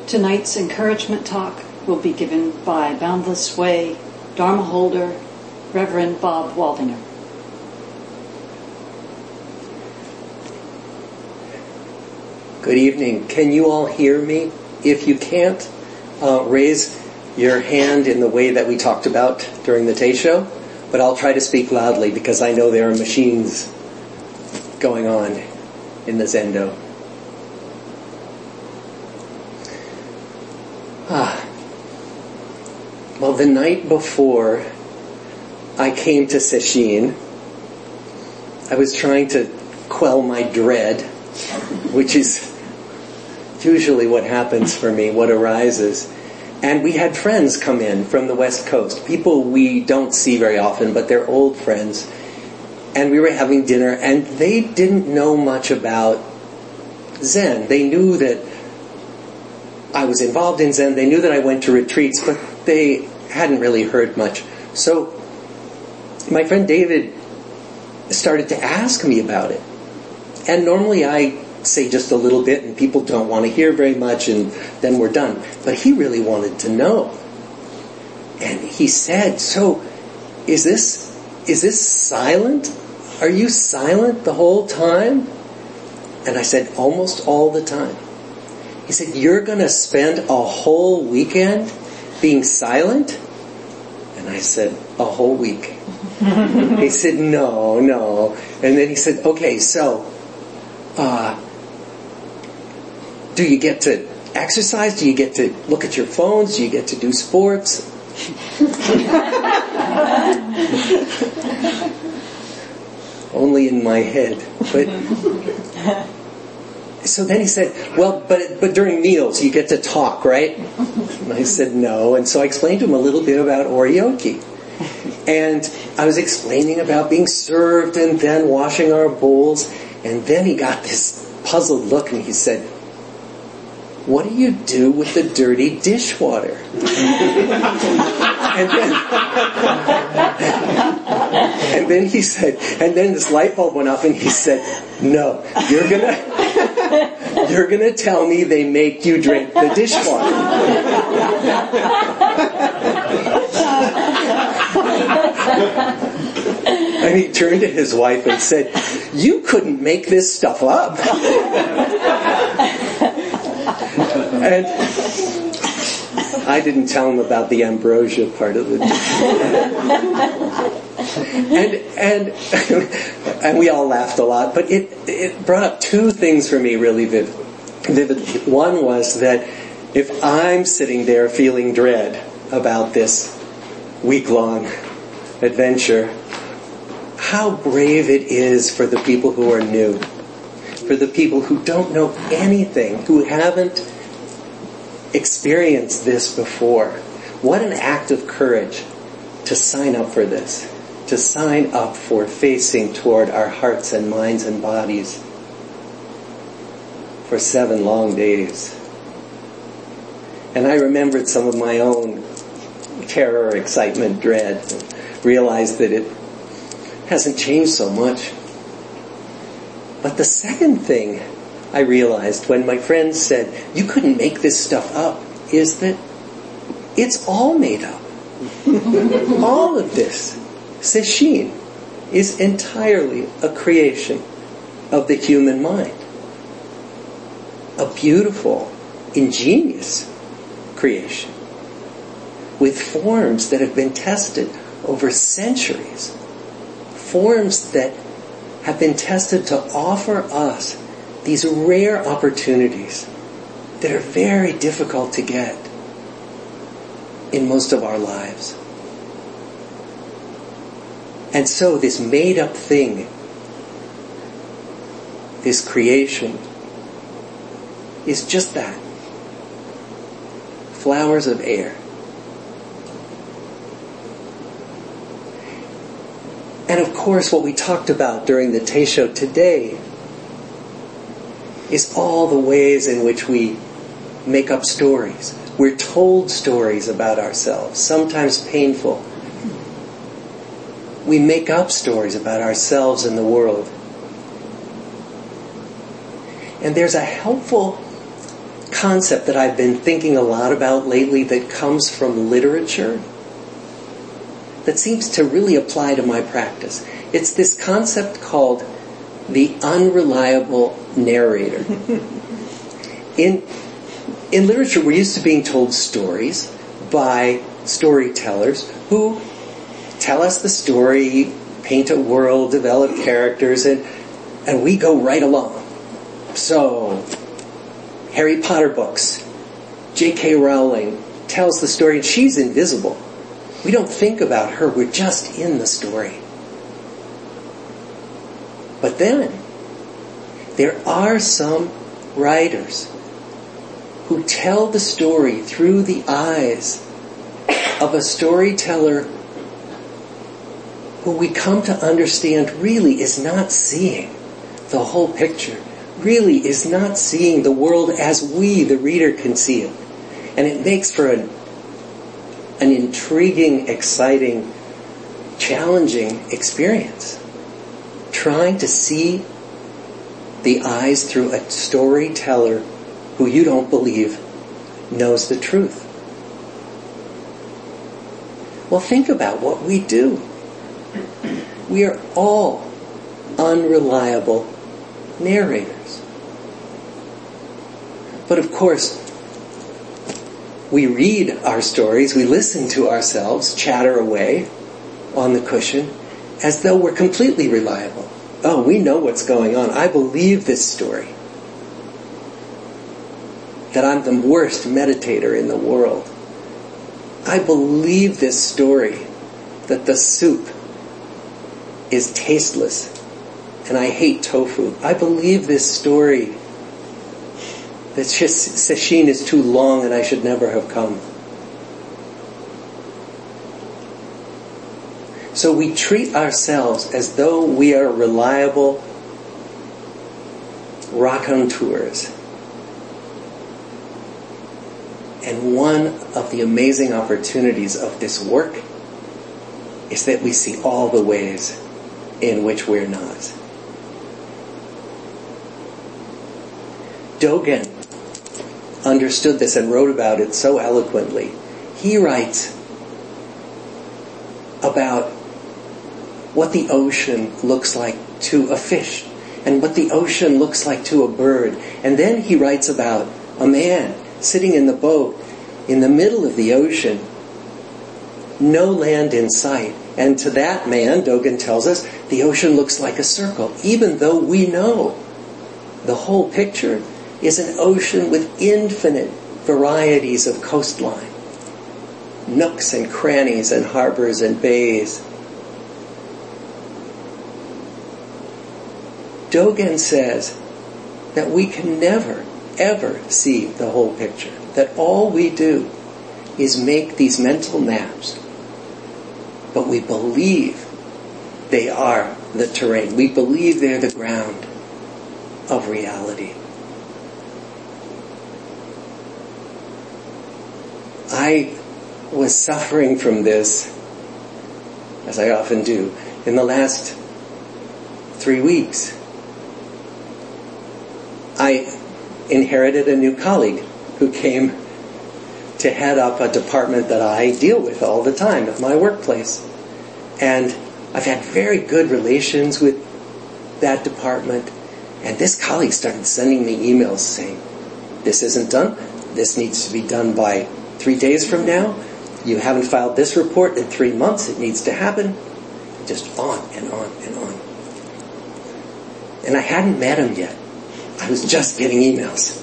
Tonight's encouragement talk will be given by Boundless Way Dharma holder, Reverend Bob Waldinger. Good evening. Can you all hear me? If you can't, raise your hand in the way that we talked about during the Tay Show, but I'll try to speak loudly because I know there are machines going on in the Zendo. Well, the night before I came to Sesshin, I was trying to quell my dread, which is usually what happens for me, what arises. And we had friends come in from the West Coast, people we don't see very often, but they're old friends. And we were having dinner, and they didn't know much about Zen. They knew that I was involved in Zen. They knew that I went to retreats, but they hadn't really heard much. So my friend David started to ask me about it. And normally I say just a little bit and people don't want to hear very much and then we're done. But he really wanted to know. And he said, so is this silent? Are you silent the whole time? And I said, almost all the time. He said, you're going to spend a whole weekend being silent? And I said, a whole week. He said, no. And then he said, okay, so, do you get to exercise? Do you get to look at your phones? Do you get to do sports? Only in my head. But so then he said, well, but during meals you get to talk, right? And I said no. And so I explained to him a little bit about oryoki. And I was explaining about being served and then washing our bowls. And then he got this puzzled look and he said, what do you do with the dirty dishwater? And then he said, and then this light bulb went off and he said, no, you're gonna tell me they make you drink the dishwater. And he turned to his wife and said, you couldn't make this stuff up. And I didn't tell him about the ambrosia part of it. And we all laughed a lot, but it brought up two things for me really vividly. One was that if I'm sitting there feeling dread about this week-long adventure, how brave it is for the people who are new, for the people who don't know anything, who haven't experienced this before. What an act of courage to sign up for this, to sign up for facing toward our hearts and minds and bodies for 7 long days. And I remembered some of my own terror, excitement, dread, and realized that it hasn't changed so much. But the second thing I realized when my friends said, you couldn't make this stuff up, is that it's all made up. All of this, Sesshin, is entirely a creation of the human mind. A beautiful, ingenious creation with forms that have been tested over centuries. Forms that have been tested to offer us these rare opportunities that are very difficult to get in most of our lives. And so this made-up thing, this creation, is just that. Flowers of air. And of course, what we talked about during the Tay Show today is all the ways in which we make up stories. We're told stories about ourselves, sometimes painful. We make up stories about ourselves and the world. And there's a helpful concept that I've been thinking a lot about lately that comes from literature that seems to really apply to my practice. It's this concept called the unreliable narrator. In literature, we're used to being told stories by storytellers who tell us the story, paint a world, develop characters, and we go right along. So, Harry Potter books, J.K. Rowling tells the story, and she's invisible. We don't think about her, we're just in the story. But then, there are some writers who tell the story through the eyes of a storyteller who we come to understand really is not seeing the whole picture, really is not seeing the world as we, the reader, can see it. And it makes for an intriguing, exciting, challenging experience. Trying to see the eyes through a storyteller who you don't believe knows the truth. Well, think about what we do. We are all unreliable narrators. But of course, we read our stories, we listen to ourselves chatter away on the cushion as though we're completely reliable. Oh, we know what's going on. I believe this story. That I'm the worst meditator in the world. I believe this story that the soup is tasteless and I hate tofu. I believe this story that sesshin is too long and I should never have come. So we treat ourselves as though we are reliable raconteurs. And one of the amazing opportunities of this work is that we see all the ways in which we're not. Dogen understood this and wrote about it so eloquently. He writes about what the ocean looks like to a fish and what the ocean looks like to a bird. And then he writes about a man sitting in the boat in the middle of the ocean, no land in sight. And to that man, Dogen tells us, the ocean looks like a circle, even though we know the whole picture is an ocean with infinite varieties of coastline, nooks and crannies and harbors and bays. Dogen says that we can never, ever see the whole picture. That all we do is make these mental maps. But we believe they are the terrain. We believe they're the ground of reality. I was suffering from this, as I often do, in the last 3 weeks. I inherited a new colleague who came to head up a department that I deal with all the time at my workplace. And I've had very good relations with that department. And this colleague started sending me emails saying, this isn't done. This needs to be done by 3 days from now. You haven't filed this report in 3 months. It needs to happen. Just on and on and on. And I hadn't met him yet. I was just getting emails.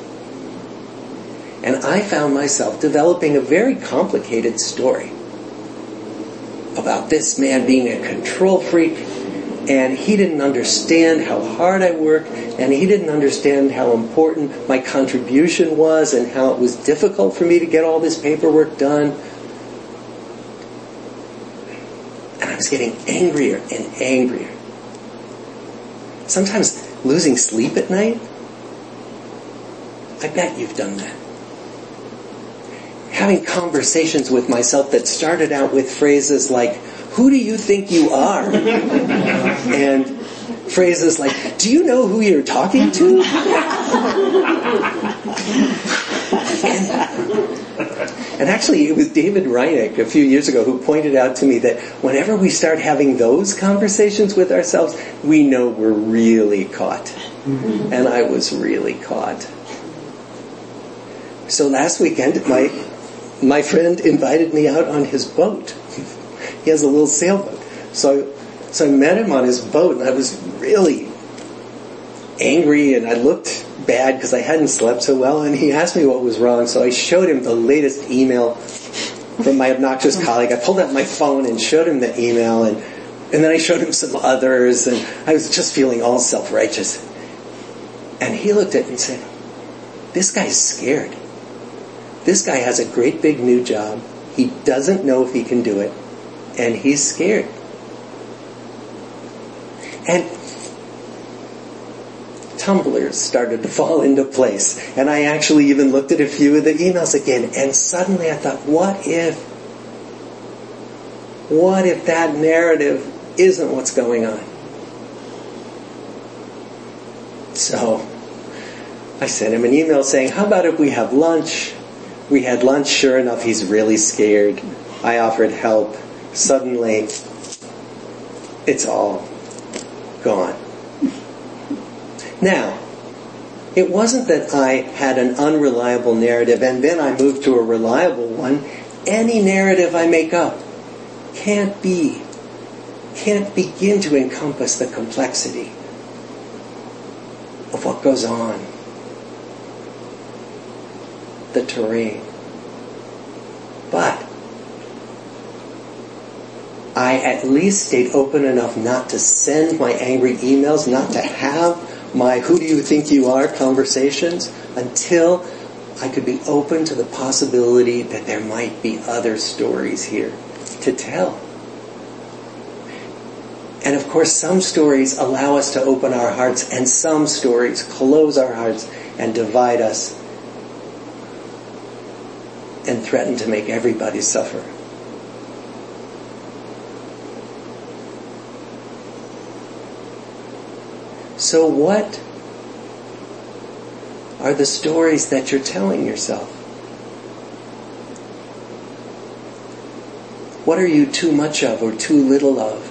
And I found myself developing a very complicated story about this man being a control freak, and he didn't understand how hard I work, and he didn't understand how important my contribution was, and how it was difficult for me to get all this paperwork done. And I was getting angrier and angrier. Sometimes losing sleep at night. I bet you've done that. Having conversations with myself that started out with phrases like, who do you think you are? And phrases like, do you know who you're talking to? And actually, it was David Reineck a few years ago who pointed out to me that whenever we start having those conversations with ourselves, we know we're really caught. And I was really caught. So last weekend, my friend invited me out on his boat. He has a little sailboat. So I met him on his boat, and I was really angry, and I looked bad because I hadn't slept so well, and he asked me what was wrong. So I showed him the latest email from my obnoxious colleague. I pulled out my phone and showed him the email, and then I showed him some others, and I was just feeling all self-righteous. And he looked at it and said, this guy's scared. This guy has a great big new job. He doesn't know if he can do it, and he's scared. And tumblers started to fall into place. And I actually even looked at a few of the emails again, and suddenly I thought, what if that narrative isn't what's going on? So I sent him an email saying, how about if we have lunch? We had lunch. Sure enough, he's really scared. I offered help. Suddenly, it's all gone. Now, it wasn't that I had an unreliable narrative and then I moved to a reliable one. Any narrative I make up can't begin to encompass the complexity of what goes on, the terrain. But I at least stayed open enough not to send my angry emails, not to have my who do you think you are conversations, until I could be open to the possibility that there might be other stories here to tell. And of course, some stories allow us to open our hearts, and some stories close our hearts and divide us and threaten to make everybody suffer. So what are the stories that you're telling yourself? What are you too much of or too little of?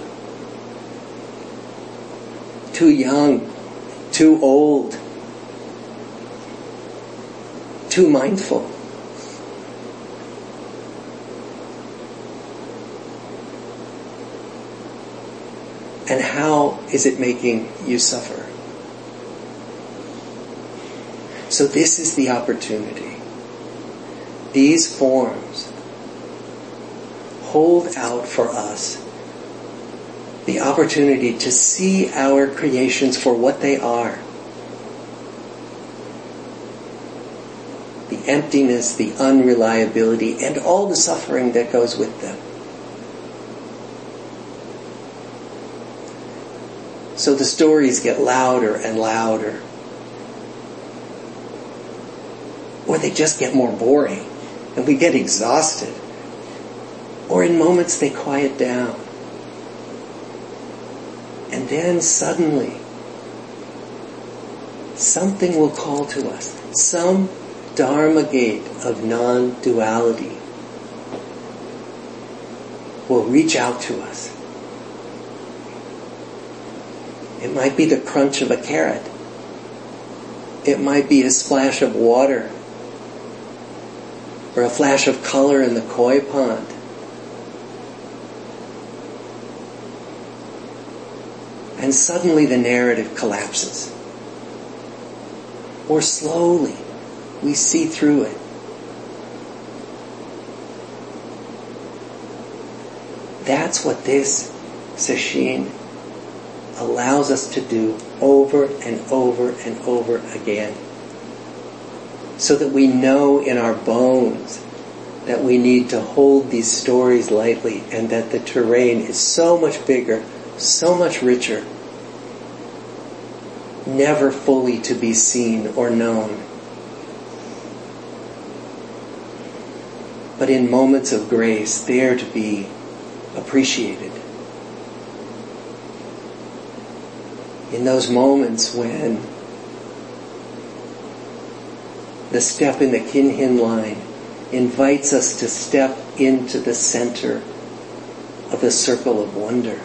Too young, too old, too mindful? And how is it making you suffer? So this is the opportunity. These forms hold out for us the opportunity to see our creations for what they are. The emptiness, the unreliability, and all the suffering that goes with them. So the stories get louder and louder. Or they just get more boring and we get exhausted. Or in moments they quiet down. And then suddenly, something will call to us. Some Dharma gate of non-duality will reach out to us. It might be the crunch of a carrot. It might be a splash of water or a flash of color in the koi pond. And suddenly the narrative collapses. Or slowly we see through it. That's what this sesshin allows us to do over and over and over again. So that we know in our bones that we need to hold these stories lightly, and that the terrain is so much bigger, so much richer, never fully to be seen or known. But in moments of grace, there to be appreciated. in those moments when the step in the Kinhin line invites us to step into the center of the circle of wonder.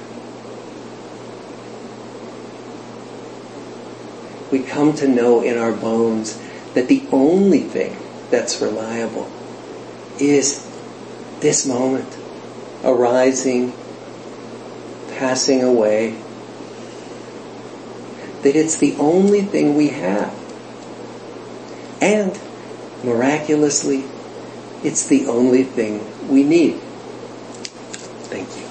We come to know in our bones that the only thing that's reliable is this moment, arising, passing away. That it's the only thing we have. And, miraculously, it's the only thing we need. Thank you.